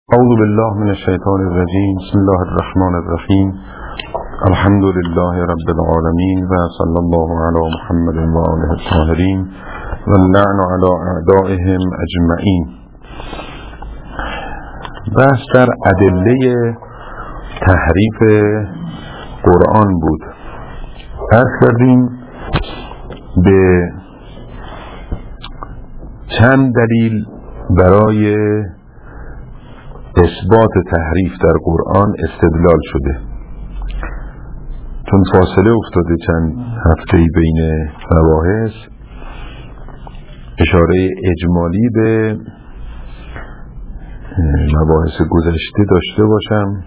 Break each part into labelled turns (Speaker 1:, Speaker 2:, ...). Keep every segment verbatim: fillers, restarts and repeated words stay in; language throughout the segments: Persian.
Speaker 1: اعوذ بالله من الشیطان الرجیم. بسم الله الرحمن الرحیم. الحمد لله رب العالمین و صلی الله علی محمد و آله الطاهرین و اللعن علی اعدائهم اجمعین. بحث در ادله تحریف قرآن بود. عرض کردیم به چند دلیل برای اثبات تحریف در قرآن استدلال شده. چون فاصله افتاده چند هفته‌ای بین مباحث، اشاره اجمالی به مباحث گذشته داشته باشم.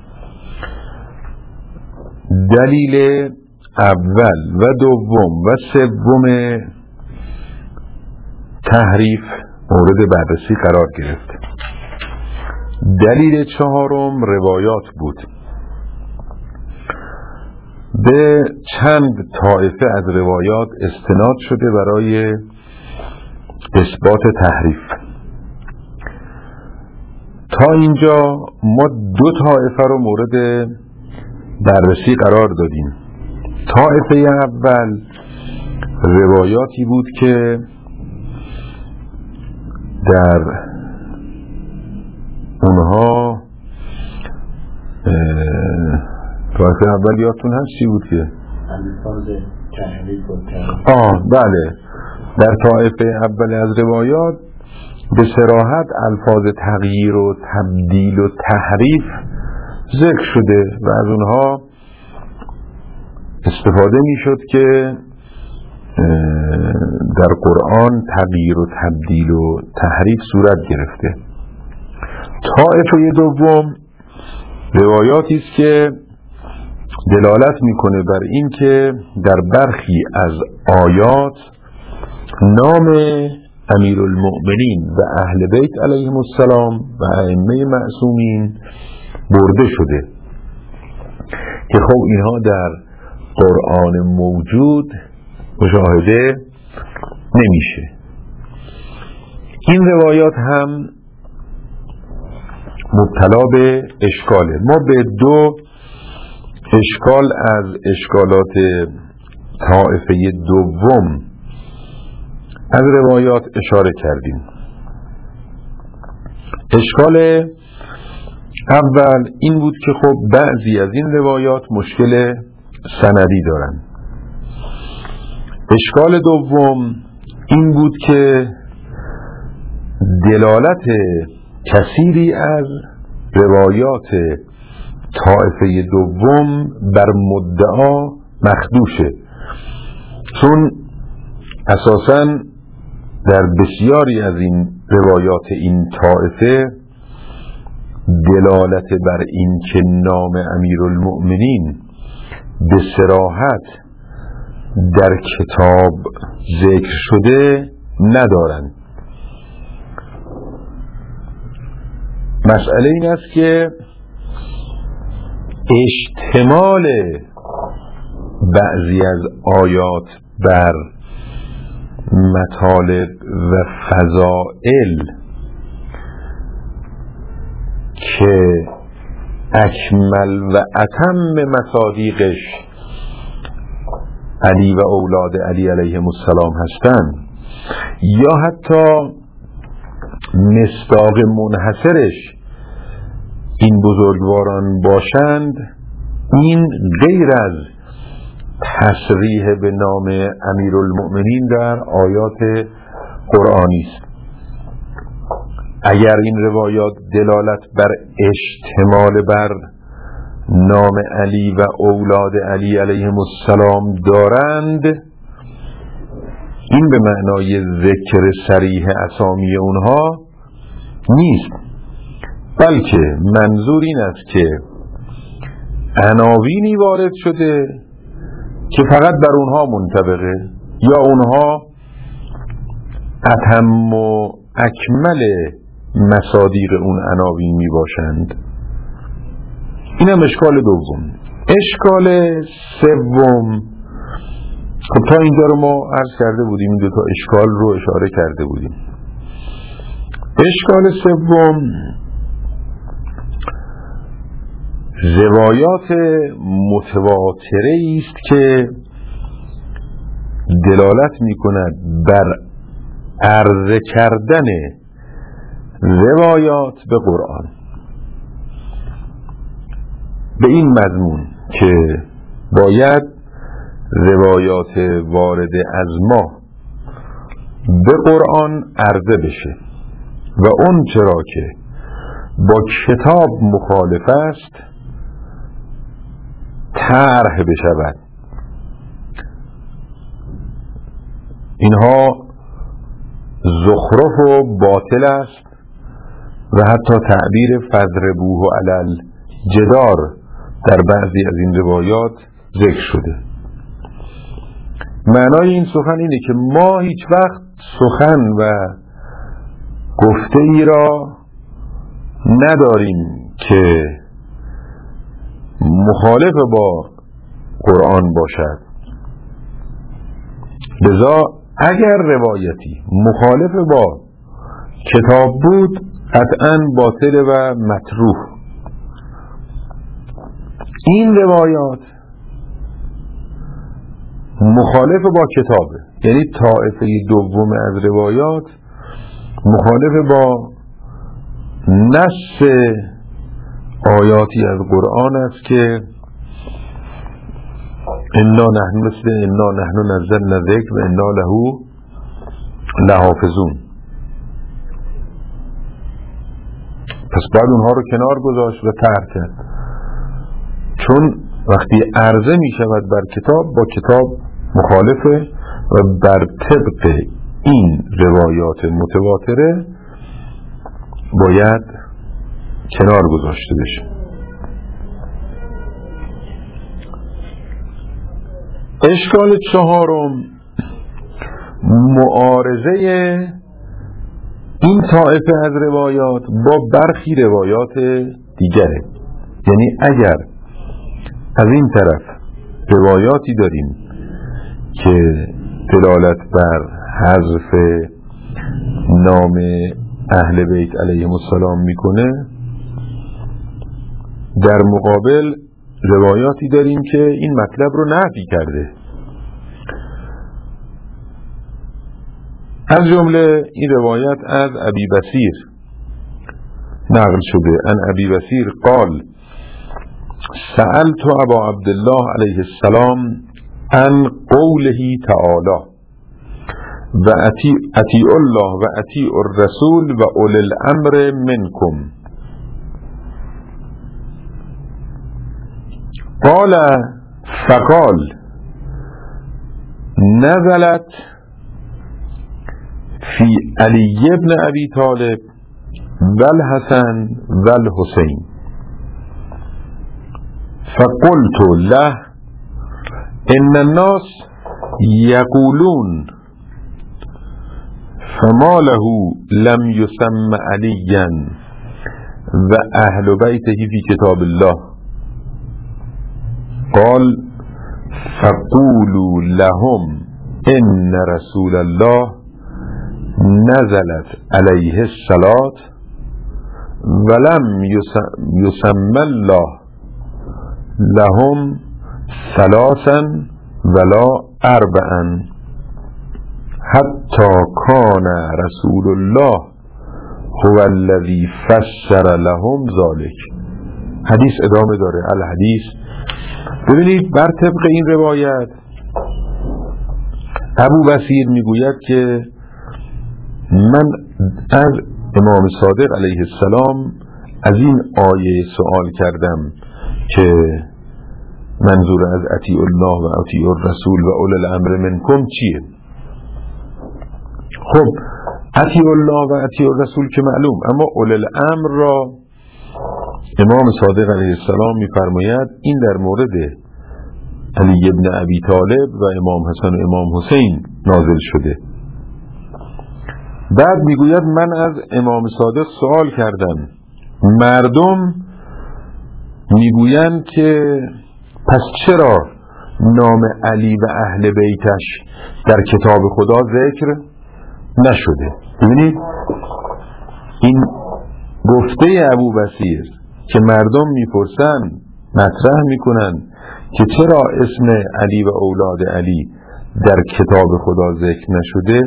Speaker 1: دلیل اول و دوم و سوم تحریف مورد بررسی قرار گرفت. دلیل چهارم روایات بود. به چند طایفه از روایات استناد شده برای اثبات تحریف. تا اینجا ما دو طایفه رو مورد بررسی قرار دادیم. طایفه اول روایاتی بود که در اونها طایفه اول یادتون هست چی بود که؟
Speaker 2: الفاظ تحریف و تحریف.
Speaker 1: آه بله، در طایفه اول از روایات به صراحت الفاظ تغییر و تبدیل و تحریف ذکر شده و از اونها استفاده می شد که در قرآن تغییر و تبدیل و تحریف صورت گرفته. طایفه دوم روایاتی است که دلالت میکنه بر این که در برخی از آیات نام امیرالمؤمنین و اهل بیت علیهم السلام و ائمه معصومین برده شده که خب اینها در قرآن موجود مشاهده نمیشه. این روایات هم مبتلا به اشکاله. ما به دو اشکال از اشکالات طائفه دوم از روایات اشاره کردیم. اشکال اول این بود که خب بعضی از این روایات مشکل سندی دارن. اشکال دوم این بود که دلالت کثیری از روایات طائفه دوم بر مدعا مخدوشه، چون اساساً در بسیاری از این روایات این طائفه دلالت بر این که نام امیرالمؤمنین به صراحت در کتاب ذکر شده ندارند. مسئله این است که اشتمال بعضی از آیات بر مطالب و فضائل که اکمل و اتم مصادیقش علی و اولاد علی علیهم السلام هستند، یا حتی مصداق منحصرش این بزرگواران باشند، این غیر از تصریح به نام امیرالمؤمنین در آیات قرآنی است. اگر این روایات دلالت بر اشتمال بر نام علی و اولاد علی علیهم السلام دارند، این به معنای ذکر صریح اسامی اونها نیست، بلکه منظور این است که عناوینی وارد شده که فقط بر اونها منطبقه یا اونها اتم و اکمل مصادیق اون عناوین می باشند. این هم اشکال دوم. اشکال سوم، خب تا اینجا رو ما عرض کرده بودیم، این دو تا اشکال رو اشاره کرده بودیم. اشکال سوم روایات متواتره است که دلالت می کند بر عرضه کردن روایات به قرآن به این مضمون که باید روایات وارد از ما به قرآن عرضه بشه و اون چرا که با کتاب مخالف است طرح بشود. اینها زخرف و باطل است و حتی تعبیر فضربوه علی الجدار در بعضی از این روایات ذکر شده. معنای این سخن اینه که ما هیچ وقت سخن و گفته ای را نداریم که مخالف با قرآن باشد. لذا اگر روایتی مخالف با کتاب بود قطعاً باطل و مطروح. این روایات مخالف با کتابه، یعنی طایفه دوم از روایات مخالف با نص آیاتی از قرآن است که انا نحن مثل انا نحن نزلنا الذکر و انا له لحافظون. پس بعد اونها رو کنار گذاشت و طرح کرد، چون وقتی عرضه می شود بر کتاب با کتاب مخالفه و بر طبق این روایات متواتره باید کنار گذاشته بشه. اشکال چهارم معارضه این طایفه از روایات با برخی روایات دیگره. یعنی اگر از این طرف روایاتی داریم که دلالت بر حذف نام اهل بیت علیهم السلام میکنه، در مقابل روایاتی داریم که این مطلب رو نفی کرده. از جمله این روایت از ابی بصیر نقل شده. ان ابی بصیر قال سألت ابا عبدالله علیه السلام عن قوله تعالی و اطیع الله و اطیع الرسول و اولی الامر منکم. قال فقال نزلت فی علی ابن ابی طالب و الحسن و الحسین. فقلت له ان الناس یقولون فما له لم يسم عليا و اهل بیته فی کتاب الله. قال فقولوا لهم ان رسول الله نزلت عليه الصلاة ولم يسم الله لهم ثلاثا ولا اربعا حتی کان رسول الله هو الذی فسر لهم ذلك. حدیث ادامه داره. الحدیث، ببینید بر طبق این روایت ابو بصیر میگوید که من از امام صادق علیه السلام از این آیه سوال کردم که منظور از اطیع الله و اطیع الرسول و اولی الامر منکم چیه؟ خب اطیع الله و اطیع الرسول که معلوم، اما اولی الامر را امام صادق علیه السلام میفرماید این در مورد علی ابن ابی طالب و امام حسن و امام حسین نازل شده. بعد میگوید من از امام صادق سوال کردم، مردم میگویند که پس چرا نام علی و اهل بیتش در کتاب خدا ذکر نشده؟ ببینید این گفته ابو بصیر که مردم میپرسن مطرح میکنن که چرا اسم علی و اولاد علی در کتاب خدا ذکر نشده،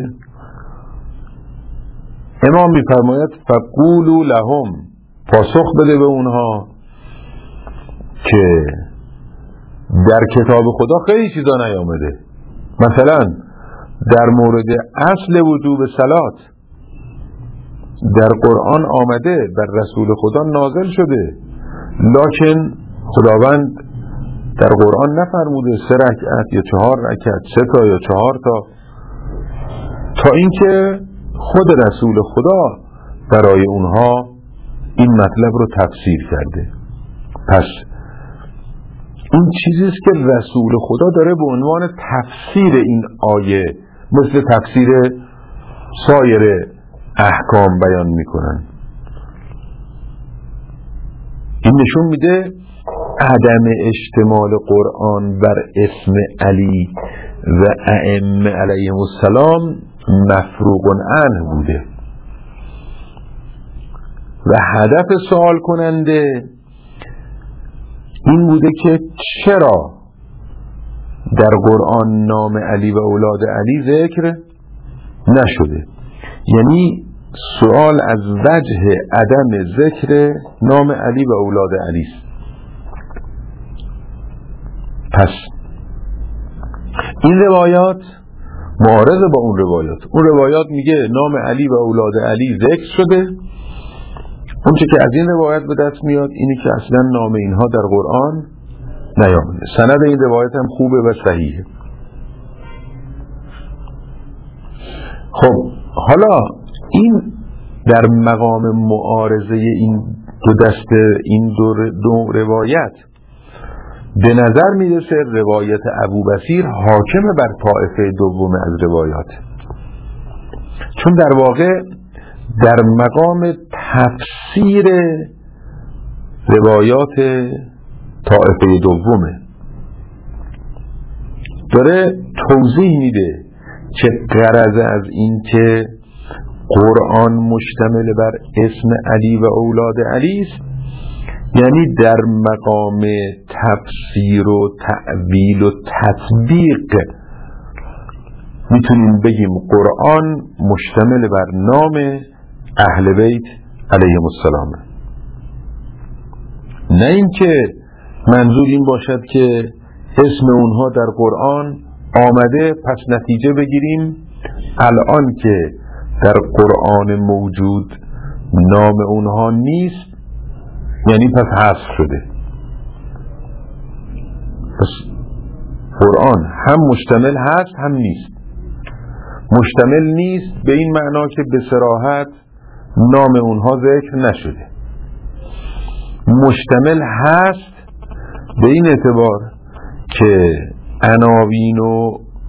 Speaker 1: امام میفرماید فقولوا لهم، پاسخ بده به اونها که در کتاب خدا خیلی چیزا نیامده. مثلا در مورد اصل وجوب صلات در قرآن آمده، بر رسول خدا نازل شده، لکن خداوند در قرآن نفرموده سه رکعت یا چهار رکعت، سه تا یا چهار تا، تا اینکه خود رسول خدا برای اونها این مطلب رو تفسیر کرده. پس این چیزیست که رسول خدا داره به عنوان تفسیر این آیه مثل تفسیر سایر احکام بیان میکنن. این نشون میده عدم اشتمال قرآن بر اسم علی و ائمه علیهم السلام مفروغ عنه بوده و هدف سوال کننده این بوده که چرا در قرآن نام علی و اولاد علی ذکر نشده. یعنی سوال از وجه عدم ذکر نام علی و اولاد علی است. پس این روایات معارض با اون روایات. اون روایات میگه نام علی و اولاد علی ذکر شده، اون چه که از این روایت به دست میاد اینی که اصلا نام اینها در قرآن نیامده. سند این روایت هم خوبه و صحیحه. خب حالا این در مقام معارضه این دو دست این دو, دو روایت به نظر میرسه روایت ابوبصیر حاکم بر طایفه دوم از روایات، چون در واقع در مقام تفسیر روایات طایفه دومه، داره توضیح میده که غرض از این که قرآن مشتمل بر اسم علی و اولاد علی است، یعنی در مقام تفسیر و تأویل و تطبیق میتونیم بگیم قرآن مشتمل بر نام اهل بیت علیهم السلام، نه اینکه منظور این باشد که اسم اونها در قرآن آمده پس نتیجه بگیریم الان که در قرآن موجود نام اونها نیست یعنی پس حذف شده. پس قرآن هم مشتمل هست هم نیست. مشتمل نیست به این معنا که به صراحت نام اونها ذکر نشده، مشتمل هست به این اعتبار که عناوین و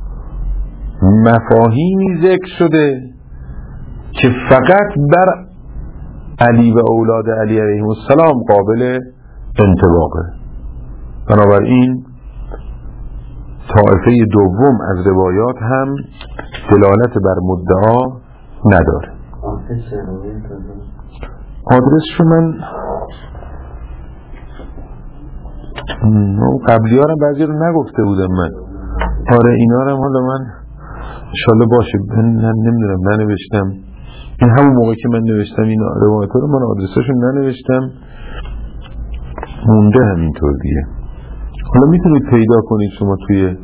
Speaker 1: مفاهیمی ذکر شده که فقط بر علی و اولاد علی علیهم السلام قابل انطباقه. بنابراین طایفه دوم از روایات هم دلالت بر مدعا نداره. آدرس رو من قبلی ها رو بعضی رو نگفته بودم من. آره اینا رو حالا من انشالله باشه نمیدونم ننوشتم. این همون موقع که من نوشتم این روایت ها رو من آدرساشون ننوشتم، مونده همینطور دیگه. حالا میتونید پیدا کنید شما توی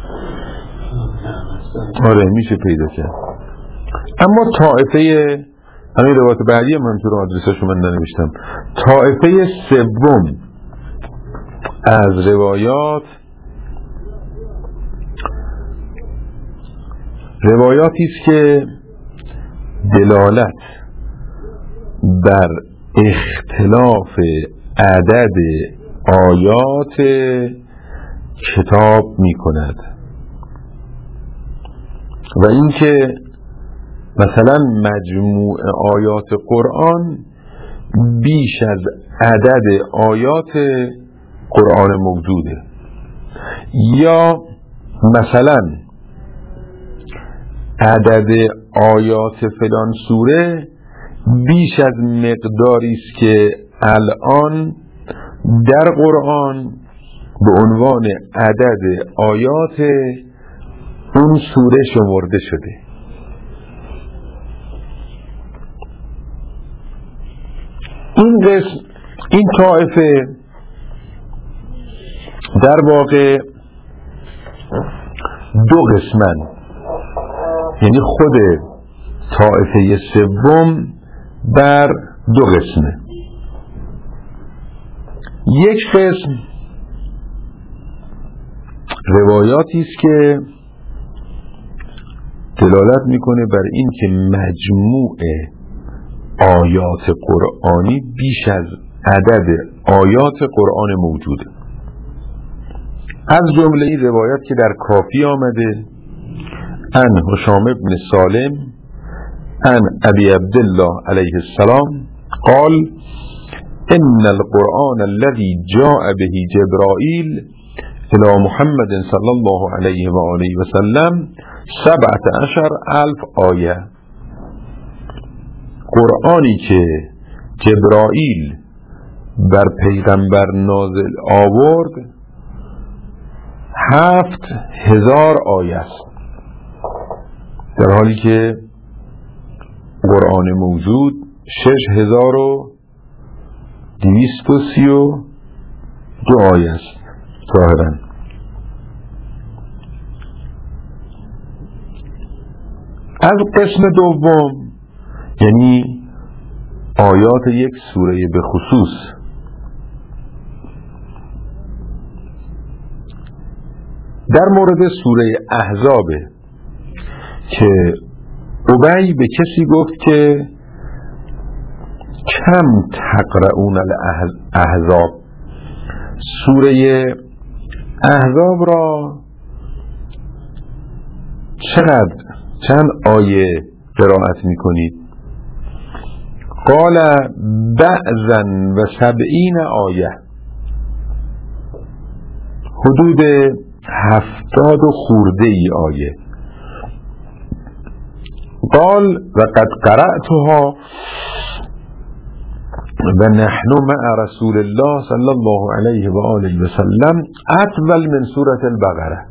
Speaker 1: آره میشه پیدا کرد. اما طائفه همین روایت بعدی من تو آدرساشو من ننوشتم. طائفه سوم از روایات روایاتی است که دلالت بر اختلاف عدد آیات کتاب می کند و اینکه مثلا مجموع آیات قرآن بیش از عدد آیات قرآن موجوده، یا مثلا عدد آیات فلان سوره بیش از مقداری است که الان در قرآن به عنوان عدد آیات اون سوره شمرده شده. این قسم، این طائفه در واقع دو قسمن، یعنی خود طائفه سوم بر دو قسمه. یک قسم روایاتی است که دلالت میکنه بر این که مجموع آیات قرآنی بیش از عدد آیات قرآن موجوده. از جمله این روایت که در کافی آمده عن هشام بن سالم عن ابی عبدالله علیه السلام قال ان القرآن الذي جاء به جبرائيل الى محمد صلی الله علیه و آله و سلم سبعت عشر الف آیه. قرآنی که جبرائیل بر پیغمبر نازل آورد هفت هزار آیه است، در حالی که قرآن موجود شش هزار و دویست و سی و دو آیه است. ظاهراً از قسم دوم، یعنی آیات یک سوره به خصوص، در مورد سوره احزاب که ابی به کسی گفت که کم تقرؤون الاحزاب، سوره احزاب را چقدر چند آیه قرائت میکنید؟ قال بعضا و سبعین آیه، حدود هفتاد و خورده ای آیه. قال و قد قرأتها و نحن مع رسول الله صلی الله علیه و آله و سلم اطول من سورة البقره.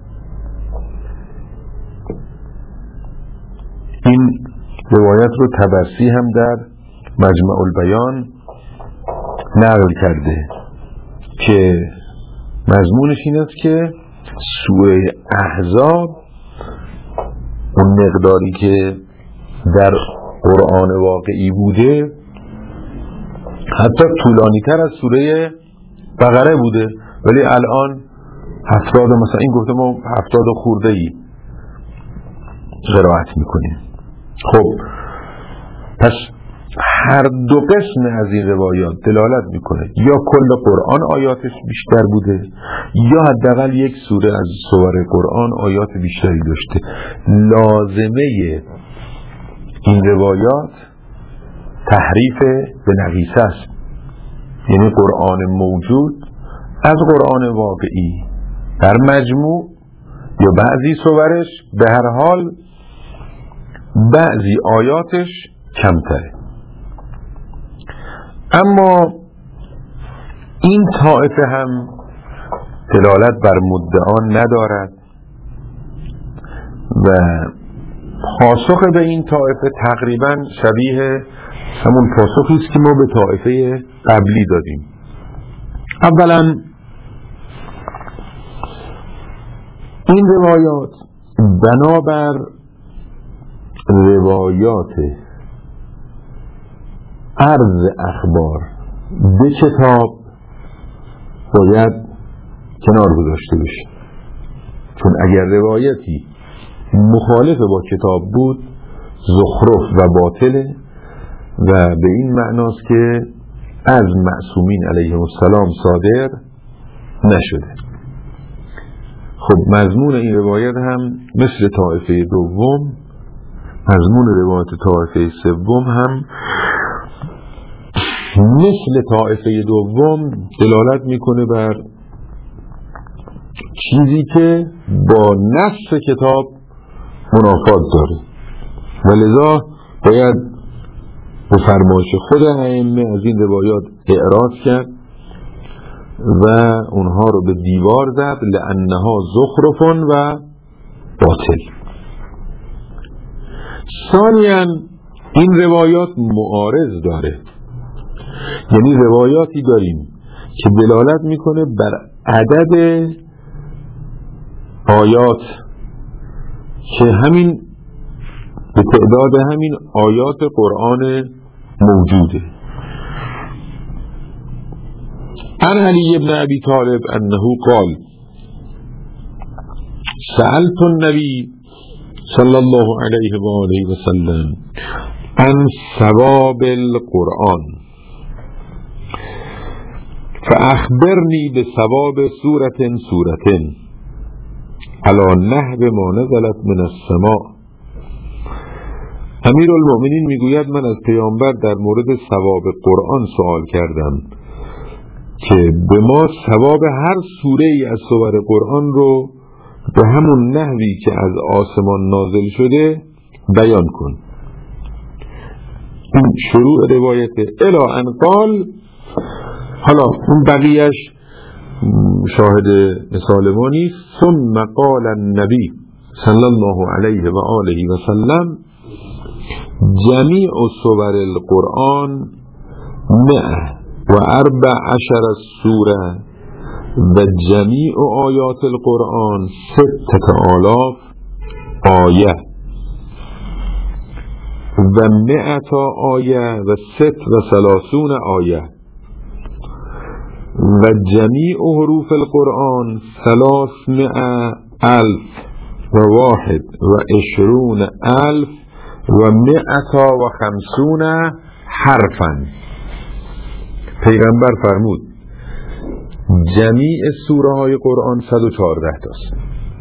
Speaker 1: این روایت رو طبرسی هم در مجمع البیان نقل کرده که مضمونش این است که سوره احزاب اون مقداری که در قرآن واقعی بوده حتی طولانی تر از سوره بقره بوده، ولی الان هفتاد، مثلا این گفته ما هفتاد و خورده ای قرائت میکنیم. خب پس هر دو قسم از این روایات دلالت میکنه یا کل قرآن آیاتش بیشتر بوده یا حداقل یک سوره از سور قرآن آیات بیشتری داشته. لازمه این روایات تحریف به نقیصه است، یعنی قرآن موجود از قرآن واقعی در مجموع یا بعضی سورش به هر حال بعضی آیاتش کمتره. اما این طائفه هم دلالت بر مدعا ندارد و پاسخ به این طائفه تقریبا شبیه همون پاسخی است که ما به طائفه قبلی دادیم. اولا این روایات بنابر روایات عرض اخبار به کتاب باید کنار گذاشته بشه، چون اگر روایتی مخالف با کتاب بود زخرف و باطله و به این معناست که از معصومین علیهم السلام صادر نشده. خب مضمون این روایت هم مثل طائفه دوم، مضمون روایت طائفه سوم هم مثل طائفه دوم دلالت میکنه بر چیزی که با نص کتاب منافات داره و لذا باید به فرمایش خود ائمه از این روایات اعراض کرد و اونها رو به دیوار زد لانها زخرفون و باطل. ثانیاً این روایات معارض داره، یعنی روایاتی داریم که دلالت میکنه بر عدد آیات که همین به تعداد همین آیات قرآن موجوده. عن علی بن ابی طالب انه قال سألت النبی صلی الله علیه و آله و سلم عن ثواب القرآن فاخبرنی بثواب سورة سورة على نحو ما نزلت من السماء. امیر المؤمنین میگوید من از پیامبر در مورد ثواب قرآن سوال کردم که به ما ثواب هر سوره ای از سور قرآن رو به همون نحوی که از آسمان نازل شده بیان کن. این شروع روایت الی ان قال. حالا اون بقیهش شاهد مثال ما نیست. ثم قال النبی صلی الله علیه و آله و سلم جمیع سور القرآن مئة و اربع عشر سوره و جمیع آیات القرآن ستة آلاف آیه و مئة آیه و ست و ثلاثون آیه و جمیع حروف القرآن ثلاثمائة الف و واحد و عشرون الف و مئة و خمسون حرفا. پیغمبر فرمود جمیع سوره های قرآن صد و چهارده تاست،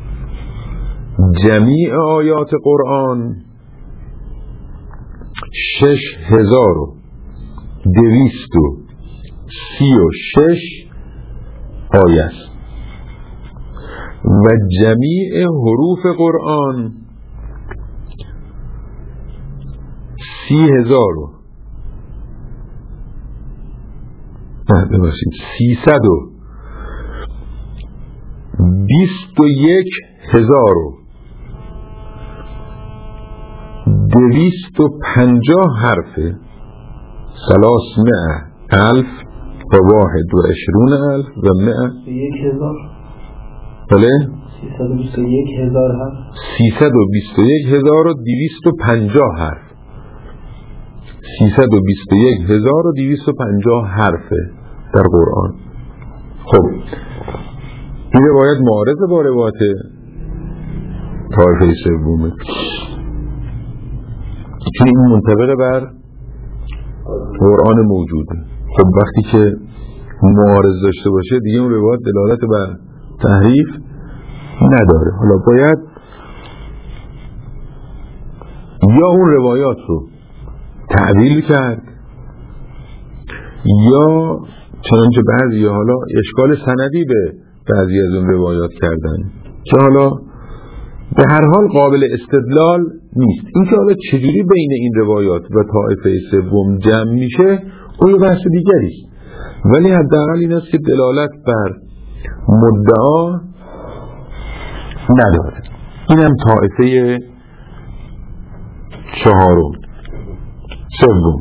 Speaker 1: جمیع آیات قرآن شش هزار و دویست و سی و شش آیه است و جمیع حروف قرآن سی هزار و نه ببخشید سیصد و بیست و یک هزار و دویست و پنجاه حرفه ثلاثمائة الف و واحد و عشرون الف و مئة
Speaker 2: یک هزار
Speaker 1: بله
Speaker 2: سیصد و بیست و یک هزار حرف
Speaker 1: سیصد و بیست و یک هزار و دویست و پنجاه حرف سیصد و بیست و یک هزار و دویست و پنجاه حرفه در قرآن. خب این روایت معارضه با روایت طایفه سومه، چون این منطبق بر قرآن موجوده. خب وقتی که معارض داشته باشه دیگه اون روایت دلالت بر تحریف نداره. حالا باید یا اون روایات رو تعدیل کرد یا چنانچه بعضی حالا اشکال سندی به بعضی از اون روایات کردن که حالا به هر حال قابل استدلال نیست. اینکه حالا چجوری بین این روایات و طایفه سوم جمع میشه اون یه بحث دیگری است، ولی حداقل این است که دلالت بر مدعا نداره. اینم طایفه چهارم سوم.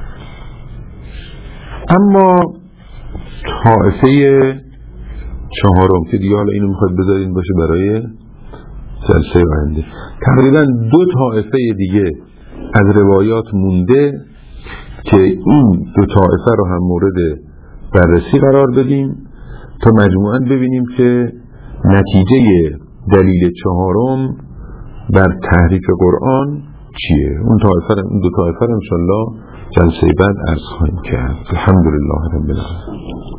Speaker 1: اما طایفه چهارم که دیگه حالا اینو میخواد بذارین باشه برای جلسه آینده، تقریبا دو طایفه دیگه از روایات مونده که این دو طایفه رو هم مورد بررسی قرار بدیم تا مجموعاً ببینیم که نتیجه دلیل چهارم بر تحریف قرآن چیه. اون طایفه اون دو طایفه رو انشالله جلسه بعد عرض خواهیم کرد. الحمدلله رب العالمین.